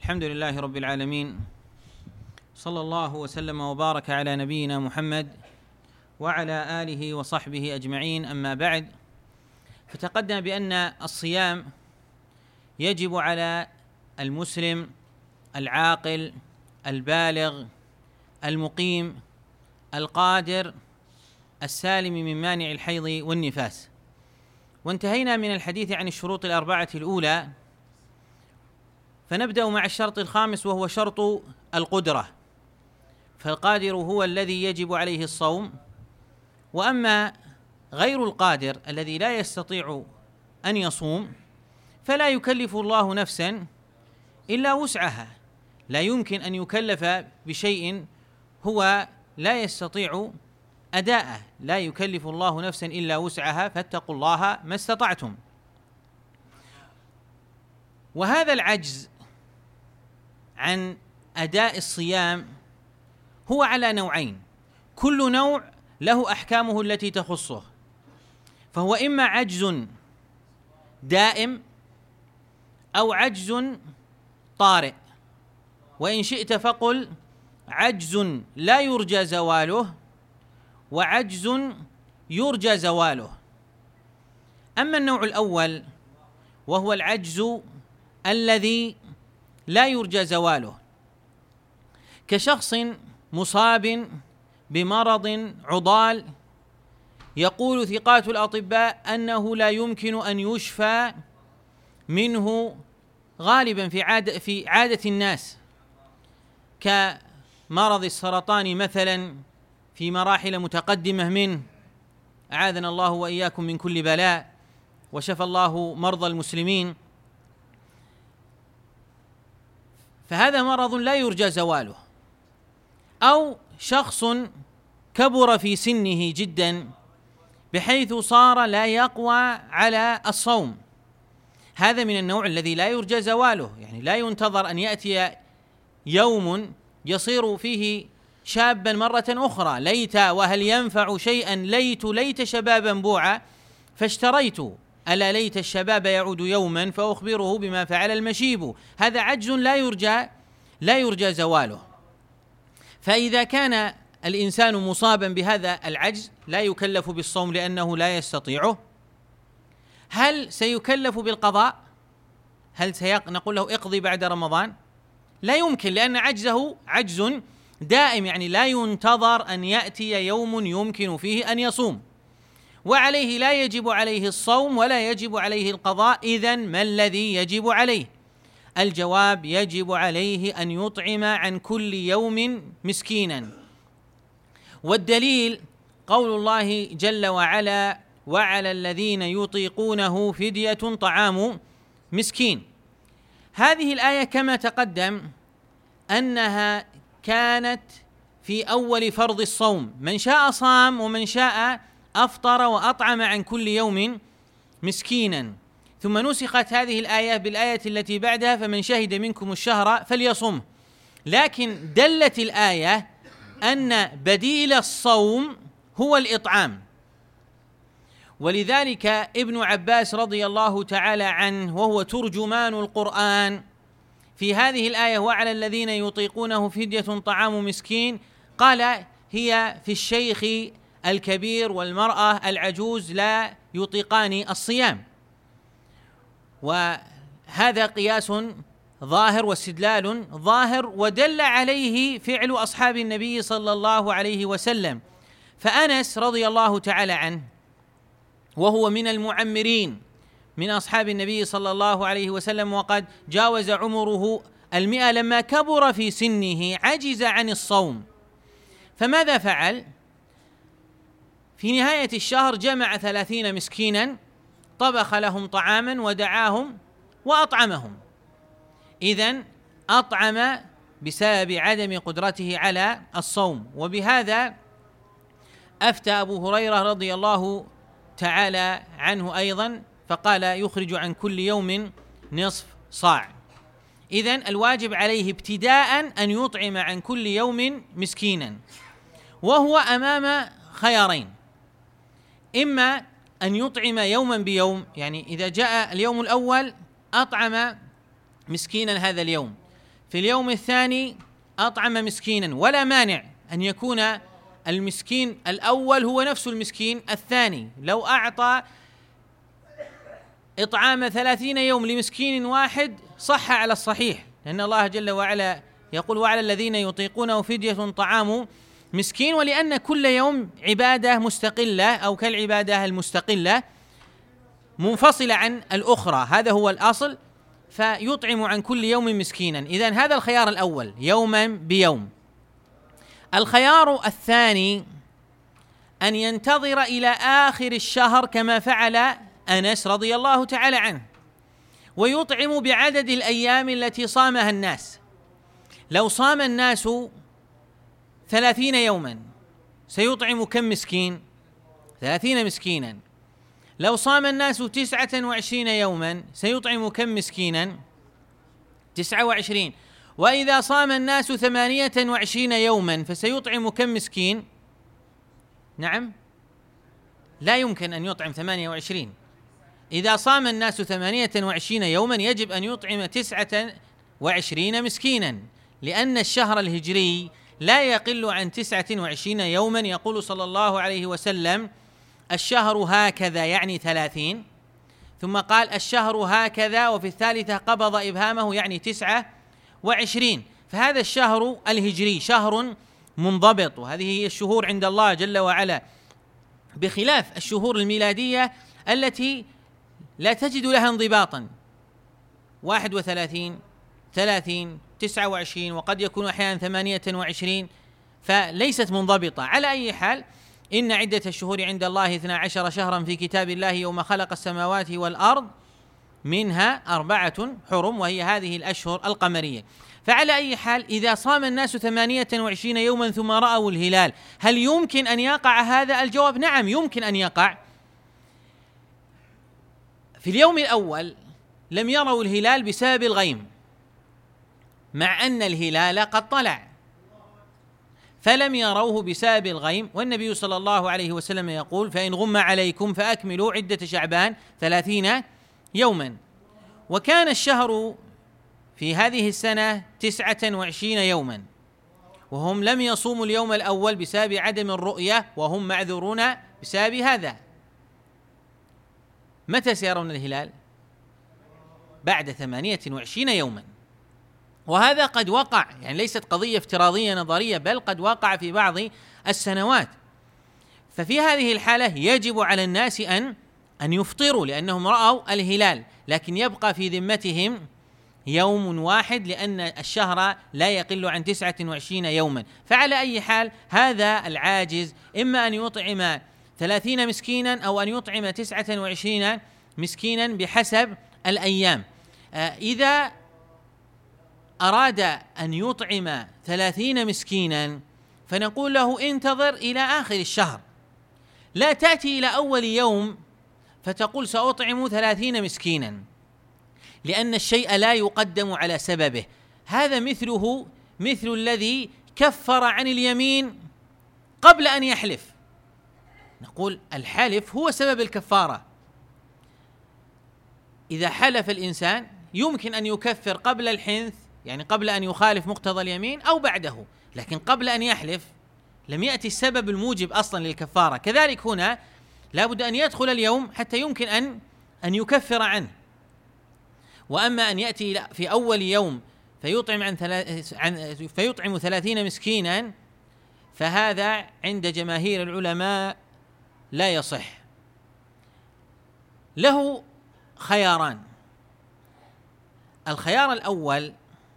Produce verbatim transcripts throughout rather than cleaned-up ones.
الحمد لله رب العالمين، صلى الله وسلم وبارك على نبينا محمد وعلى آله وصحبه أجمعين. أما بعد، فتقدم بأن الصيام يجب على المسلم العاقل البالغ المقيم القادر السالم من مانع الحيض والنفاس. وانتهينا من الحديث عن الشروط الأربعة الأولى، فنبدأ مع الشرط الخامس وهو شرط القدرة. فالقادر هو الذي يجب عليه الصوم، وأما غير القادر الذي لا يستطيع أن يصوم فلا يكلف الله نفسا إلا وسعها. لا يمكن أن يكلف بشيء هو لا يستطيع أداءه، لا يكلف الله نفسا إلا وسعها، فاتقوا الله ما استطعتم. وهذا العجز عن أداء الصيام هو على نوعين، كل نوع له أحكامه التي تخصه. فهو إما عجز دائم أو عجز طارئ، وإن شئت فقل عجز لا يرجى زواله وعجز يرجى زواله. أما النوع الأول وهو العجز الذي لا يرجى زواله، كشخص مصاب بمرض عضال يقول ثقات الأطباء أنه لا يمكن أن يشفى منه غالبا في عادة في عادة الناس، كمرض السرطان مثلا في مراحل متقدمة منه، أعاذنا الله وإياكم من كل بلاء وشفى الله مرضى المسلمين. فهذا مرض لا يرجى زواله. أو شخص كبر في سنه جدا بحيث صار لا يقوى على الصوم، هذا من النوع الذي لا يرجى زواله، يعني لا ينتظر أن يأتي يوم يصير فيه شابا مرة أخرى. ليت وهل ينفع شيئا ليت ليت شبابا بوعا فاشتريت، ألا ليت الشباب يعود يوما فأخبره بما فعل المشيب. هذا عجز لا يرجى لا يرجى زواله. فإذا كان الإنسان مصابا بهذا العجز لا يكلف بالصوم لأنه لا يستطيعه، هل سيكلف بالقضاء؟ هل سنقول له اقضي بعد رمضان؟ لا يمكن، لأن عجزه عجز دائم، يعني لا ينتظر أن يأتي يوم يمكن فيه أن يصوم، وعليه لا يجب عليه الصوم ولا يجب عليه القضاء. إذن ما الذي يجب عليه؟ الجواب: يجب عليه أن يطعم عن كل يوم مسكينا. والدليل قول الله جل وعلا: وعلى الذين يطيقونه فدية طعام مسكين. هذه الآية كما تقدم أنها كانت في أول فرض الصوم، من شاء صام ومن شاء أفطر وأطعم عن كل يوم مسكينا. ثم نسخت هذه الآية بالآية التي بعدها: فمن شهد منكم الشهر فليصم. لكن دلت الآية أن بديل الصوم هو الإطعام. ولذلك ابن عباس رضي الله تعالى عنه وهو ترجمان القرآن في هذه الآية: وعلى الذين يطيقونه فدية طعام مسكين، قال هي في الشيخ الكبير والمرأة العجوز لا يطيقان الصيام. وهذا قياس ظاهر واستدلال ظاهر، ودل عليه فعل أصحاب النبي صلى الله عليه وسلم. فأنس رضي الله تعالى عنه وهو من المعمرين من أصحاب النبي صلى الله عليه وسلم، وقد جاوز عمره المئة، لما كبر في سنه عجز عن الصوم، فماذا فعل؟ في نهاية الشهر جمع ثلاثين مسكينا، طبخ لهم طعاما ودعاهم وأطعمهم. إذن أطعم بسبب عدم قدرته على الصوم. وبهذا أفتى أبو هريرة رضي الله تعالى عنه أيضا، فقال يخرج عن كل يوم نصف صاع. إذن الواجب عليه ابتداء أن يطعم عن كل يوم مسكينا، وهو أمام خيارين: إما أن يطعم يوما بيوم، يعني إذا جاء اليوم الأول أطعم مسكينا هذا اليوم، في اليوم الثاني أطعم مسكينا، ولا مانع أن يكون المسكين الأول هو نفس المسكين الثاني. لو أعطى إطعام ثلاثين يوم لمسكين واحد صح على الصحيح، لأن الله جل وعلا يقول وعلى الذين يطيقونه فدية طعام مسكين، ولأن كل يوم عبادة مستقلة أو كالعبادة المستقلة منفصلة عن الأخرى، هذا هو الأصل، فيطعم عن كل يوم مسكينا. إذن هذا الخيار الأول يوما بيوم. الخيار الثاني أن ينتظر إلى آخر الشهر كما فعل أنس رضي الله تعالى عنه، ويطعم بعدد الأيام التي صامها الناس. لو صام الناس ثلاثين يوما سيطعم كم مسكين؟ ثلاثين مسكينا. لو صام الناس تسعة وعشرين يوما سيطعم كم مسكينا؟ تسعة وعشرين. وإذا صام الناس ثمانية وعشرين يوما فسيطعم كم مسكين؟ نعم، لا يمكن أن يطعم ثمانية وعشرين. إذا صام الناس ثمانية وعشرين يوما يجب أن يطعم تسعة وعشرين مسكينا، لأن الشهر الهجري لا يقل عن تسعة وعشرين يوما. يقول صلى الله عليه وسلم الشهر هكذا، يعني ثلاثين، ثم قال الشهر هكذا، وفي الثالثة قبض إبهامه يعني تسعة وعشرين. فهذا الشهر الهجري شهر منضبط، وهذه هي الشهور عند الله جل وعلا، بخلاف الشهور الميلادية التي لا تجد لها انضباطا، واحد وثلاثين، ثلاثين، تسعة وعشرين، وقد يكون أحيانا ثمانية وعشرين، فليست منضبطة. على أي حال، إن عدة الشهور عند الله اثنا عشر شهرا في كتاب الله يوم خلق السماوات والأرض منها أربعة حرم، وهي هذه الأشهر القمرية. فعلى أي حال، إذا صام الناس ثمانية وعشرين يوما ثم رأوا الهلال، هل يمكن أن يقع هذا؟ الجواب نعم، يمكن أن يقع. في اليوم الأول لم يروا الهلال بسبب الغيم، مع أن الهلال قد طلع، فلم يروه بسبب الغيم، والنبي صلى الله عليه وسلم يقول فإن غم عليكم فأكملوا عدة شعبان ثلاثين يوما. وكان الشهر في هذه السنة تسعة وعشرين يوما، وهم لم يصوموا اليوم الأول بسبب عدم الرؤية، وهم معذورون بسبب هذا. متى سيرون الهلال؟ بعد ثمانية وعشرين يوما، وهذا قد وقع، يعني ليست قضية افتراضية نظرية، بل قد وقع في بعض السنوات. ففي هذه الحالة يجب على الناس أن أن يفطروا لأنهم رأوا الهلال، لكن يبقى في ذمتهم يوم واحد، لأن الشهر لا يقل عن تسعة وعشرين يوما. فعلى أي حال، هذا العاجز إما أن يطعم ثلاثين مسكينا أو أن يطعم تسعة وعشرين مسكينا بحسب الأيام. إذا أراد أن يطعم ثلاثين مسكينا فنقول له انتظر إلى آخر الشهر، لا تأتي إلى أول يوم فتقول سأطعم ثلاثين مسكينا، لأن الشيء لا يقدم على سببه. هذا مثله مثل الذي كفر عن اليمين قبل أن يحلف. نقول الحلف هو سبب الكفارة. إذا حلف الإنسان يمكن أن يكفر قبل الحنث، يعني قبل أن يخالف مقتضى اليمين، أو بعده، لكن قبل أن يحلف لم يأتي السبب الموجب أصلا للكفارة. كذلك هنا لا بد أن يدخل اليوم حتى يمكن أن أن يكفر عنه. وأما أن يأتي في أول يوم فيطعم عن, ثلاث عن فيطعم ثلاثين مسكينا، فهذا عند جماهير العلماء لا يصح. له خياران. الخيار الأول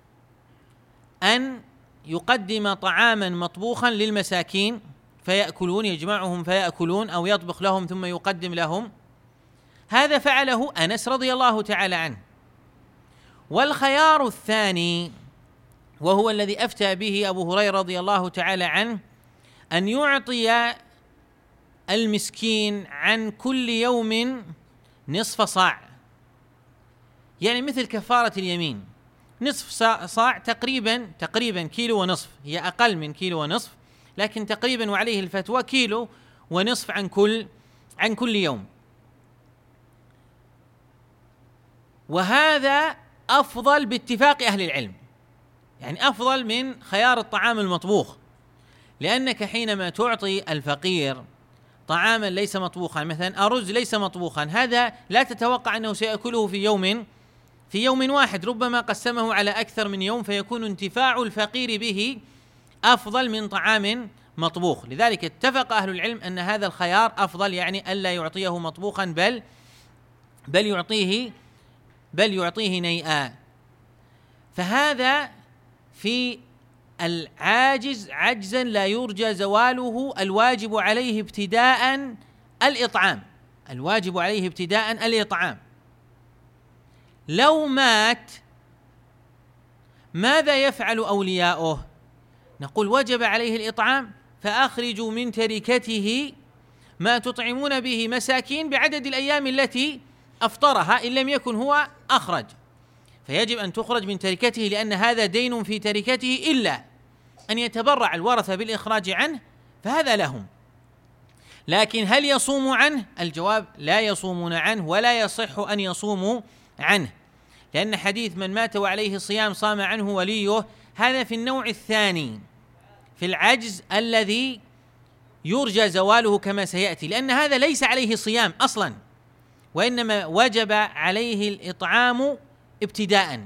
أن يقدم طعاما مطبوخا للمساكين فيأكلون، يجمعهم فيأكلون، أو يطبخ لهم ثم يقدم لهم. هذا فعله أنس رضي الله تعالى عنه. والخيار الثاني، وهو الذي أفتى به أبو هريرة رضي الله تعالى عنه، أن يعطي المسكين عن كل يوم نصف صاع، يعني مثل كفارة اليمين، نصف صاع تقريبا تقريبا كيلو ونصف، هي أقل من كيلو ونصف لكن تقريبا، وعليه الفتوى كيلو ونصف عن كل عن كل يوم. وهذا أفضل باتفاق أهل العلم، يعني أفضل من خيار الطعام المطبوخ، لأنك حينما تعطي الفقير طعاما ليس مطبوخا، مثلا أرز ليس مطبوخا، هذا لا تتوقع أنه سيأكله في يوم في يوم واحد، ربما قسمه على أكثر من يوم، فيكون انتفاع الفقير به أفضل من طعام مطبوخ. لذلك اتفق أهل العلم أن هذا الخيار أفضل، يعني ألا يعطيه مطبوخا بل بل يعطيه بل يعطيه نيئا. فهذا في العاجز عجزا لا يرجى زواله، الواجب عليه ابتداء الإطعام، الواجب عليه ابتداء الإطعام. لو مات ماذا يفعل أولياؤه؟ نقول وجب عليه الإطعام، فأخرجوا من تركته ما تطعمون به مساكين بعدد الأيام التي أفطرها إن لم يكن هو أخرج، فيجب أن تخرج من تركته، لأن هذا دين في تركته، إلا أن يتبرع الورثة بالإخراج عنه فهذا لهم. لكن هل يصوم عنه؟ الجواب لا يصومون عنه، ولا يصح أن يصوموا عنه، لأن حديث من مات وعليه صيام صام عنه وليه هذا في النوع الثاني، في العجز الذي يرجى زواله كما سيأتي، لأن هذا ليس عليه صيام أصلا، وإنما وجب عليه الإطعام ابتداء.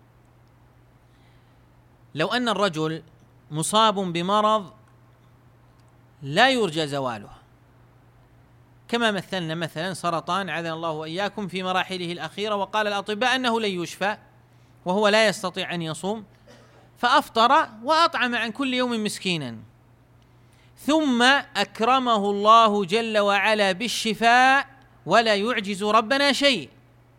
لو أن الرجل مصاب بمرض لا يرجى زواله، كما مثلنا مثلا سرطان عاذنا الله وإياكم في مراحله الأخيرة، وقال الأطباء أنه لن يشفى وهو لا يستطيع أن يصوم، فأفطر وأطعم عن كل يوم مسكينا، ثم أكرمه الله جل وعلا بالشفاء ولا يعجز ربنا شيء،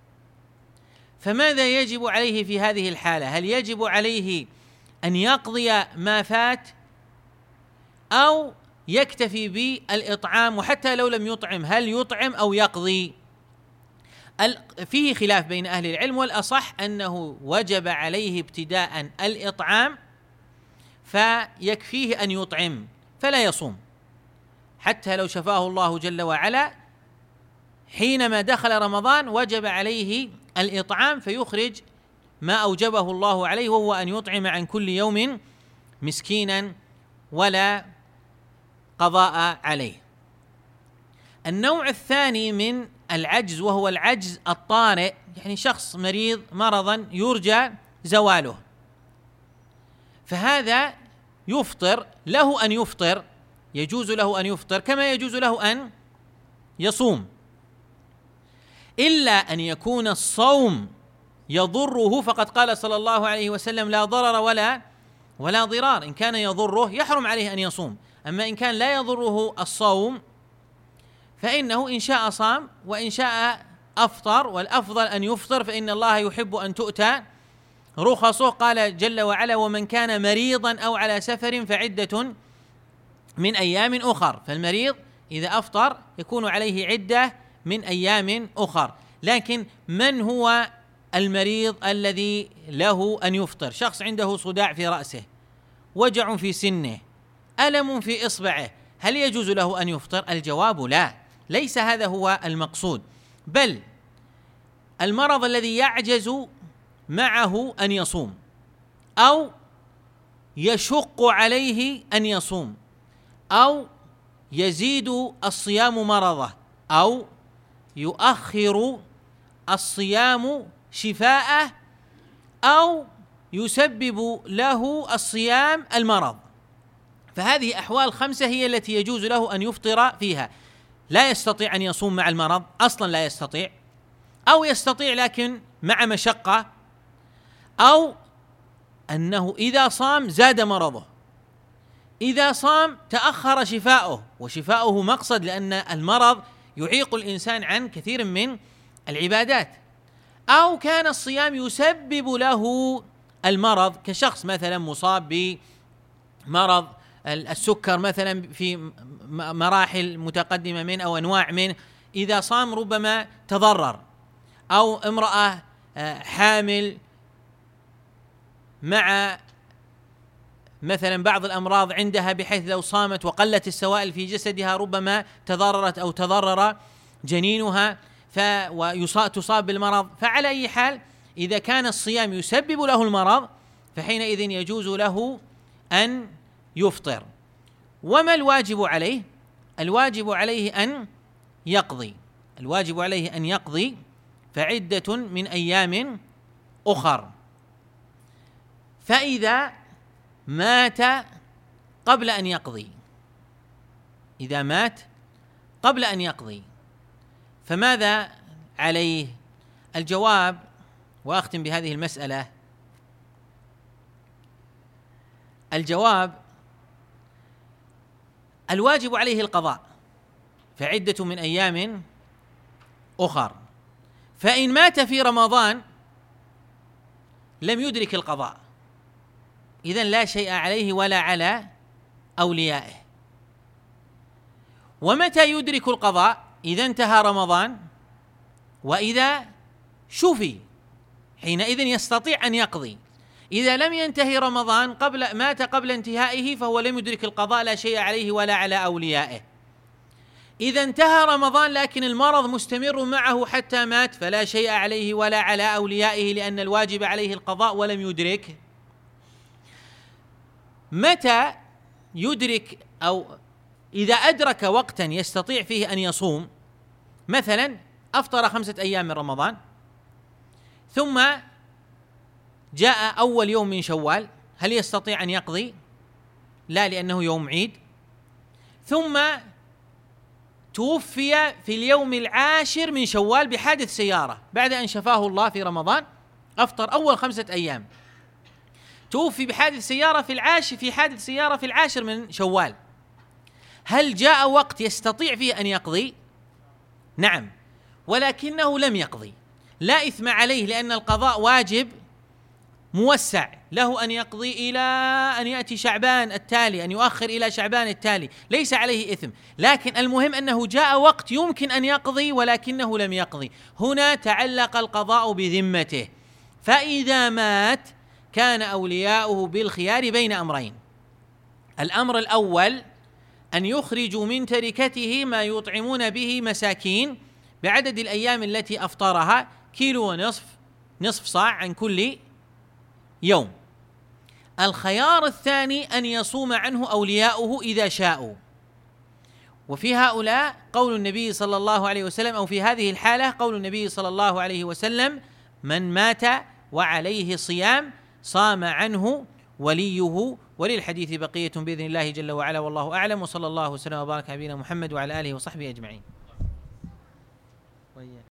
فماذا يجب عليه في هذه الحالة؟ هل يجب عليه أن يقضي ما فات أو يكتفي بالإطعام؟ وحتى لو لم يطعم هل يطعم أو يقضي؟ فيه خلاف بين أهل العلم، والأصح أنه وجب عليه ابتداء الإطعام، فيكفيه أن يطعم فلا يصوم حتى لو شفاه الله جل وعلا. حينما دخل رمضان وجب عليه الإطعام، فيخرج ما أوجبه الله عليه، وهو أن يطعم عن كل يوم مسكينا ولا قضاء عليه. النوع الثاني من العجز وهو العجز الطارئ، يعني شخص مريض مرضا يرجى زواله، فهذا يفطر، له أن يفطر، يجوز له أن يفطر كما يجوز له أن يصوم، إلا أن يكون الصوم يضره، فقد قال صلى الله عليه وسلم لا ضرر ولا ولا ضرار. إن كان يضره يحرم عليه أن يصوم، أما إن كان لا يضره الصوم فإنه إن شاء صام وإن شاء أفطر، والأفضل أن يفطر، فإن الله يحب أن تؤتى رخصه. قال جل وعلا ومن كان مريضا أو على سفر فعدة من أيام أخر، فالمريض إذا أفطر يكون عليه عدة من أيام أخر. لكن من هو المريض الذي له أن يفطر؟ شخص عنده صداع في رأسه، وجع في سنه، ألم في إصبعه، هل يجوز له أن يفطر؟ الجواب لا، ليس هذا هو المقصود، بل المرض الذي يعجز معه أن يصوم أو يشق عليه أن يصوم أو يزيد الصيام مرضه أو يؤخر الصيام شفاءه أو يسبب له الصيام المرض، فهذه أحوال خمسة هي التي يجوز له أن يفطر فيها. لا يستطيع أن يصوم مع المرض، أصلا لا يستطيع، أو يستطيع لكن مع مشقة، أو أنه إذا صام زاد مرضه، إذا صام تأخر شفاؤه، وشفاؤه مقصد، لأن المرض يعيق الإنسان عن كثير من العبادات، أو كان الصيام يسبب له المرض، كشخص مثلا مصاب بمرض السكر مثلا في مراحل متقدمة منه أو أنواع منه، إذا صام ربما تضرر، أو امرأة حامل مع مثلا بعض الأمراض عندها بحيث لو صامت وقلت السوائل في جسدها ربما تضررت أو تضرر جنينها فتصاب بالمرض. فعلى أي حال إذا كان الصيام يسبب له المرض فحينئذ يجوز له أن يفطر. وما الواجب عليه؟ الواجب عليه أن يقضي الواجب عليه أن يقضي فعدة من أيام أخر. فإذا مات قبل أن يقضي إذا مات قبل أن يقضي فماذا عليه؟ الجواب، وأختم بهذه المسألة، الجواب الواجب عليه القضاء فعدة من أيام أخر. فإن مات في رمضان لم يدرك القضاء، إذن لا شيء عليه ولا على أوليائه. ومتى يدرك القضاء؟ إذا انتهى رمضان وإذا شفي، حينئذ يستطيع أن يقضي. إذا لم ينتهي رمضان قبل مات قبل انتهائه فهو لم يدرك القضاء، لا شيء عليه ولا على أوليائه. إذا انتهى رمضان لكن المرض مستمر معه حتى مات فلا شيء عليه ولا على أوليائه، لأن الواجب عليه القضاء ولم يدرك. متى يدرك أو إذا أدرك وقتا يستطيع فيه أن يصوم، مثلا أفطر خمسة أيام من رمضان ثم جاء أول يوم من شوال، هل يستطيع أن يقضي؟ لا، لأنه يوم عيد. ثم توفي في اليوم العاشر من شوال بحادث سيارة بعد أن شفاه الله في رمضان، أفطر أول خمسة أيام، توفي بحادث سيارة في العاشر في حادث سيارة في العاشر من شوال، هل جاء وقت يستطيع فيه أن يقضي؟ نعم، ولكنه لم يقضي، لا إثم عليه، لأن القضاء واجب موسع له أن يقضي إلى أن يأتي شعبان التالي، أن يؤخر إلى شعبان التالي، ليس عليه إثم. لكن المهم أنه جاء وقت يمكن أن يقضي ولكنه لم يقضي، هنا تعلق القضاء بذمته. فإذا مات كان أولياؤه بالخيار بين أمرين: الأمر الأول أن يخرجوا من تركته ما يطعمون به مساكين بعدد الأيام التي أفطرها، كيلو ونصف، نصف صاع عن كل يوم. الخيار الثاني أن يصوم عنه أولياؤه إذا شاءوا. وفي هؤلاء قول النبي صلى الله عليه وسلم، أو في هذه الحالة قول النبي صلى الله عليه وسلم: من مات وعليه صيام صام عنه وليه. وللحديث بقية بإذن الله جل وعلا، والله أعلم، وصلى الله وسلم وبارك على نبينا محمد وعلى آله وصحبه أجمعين.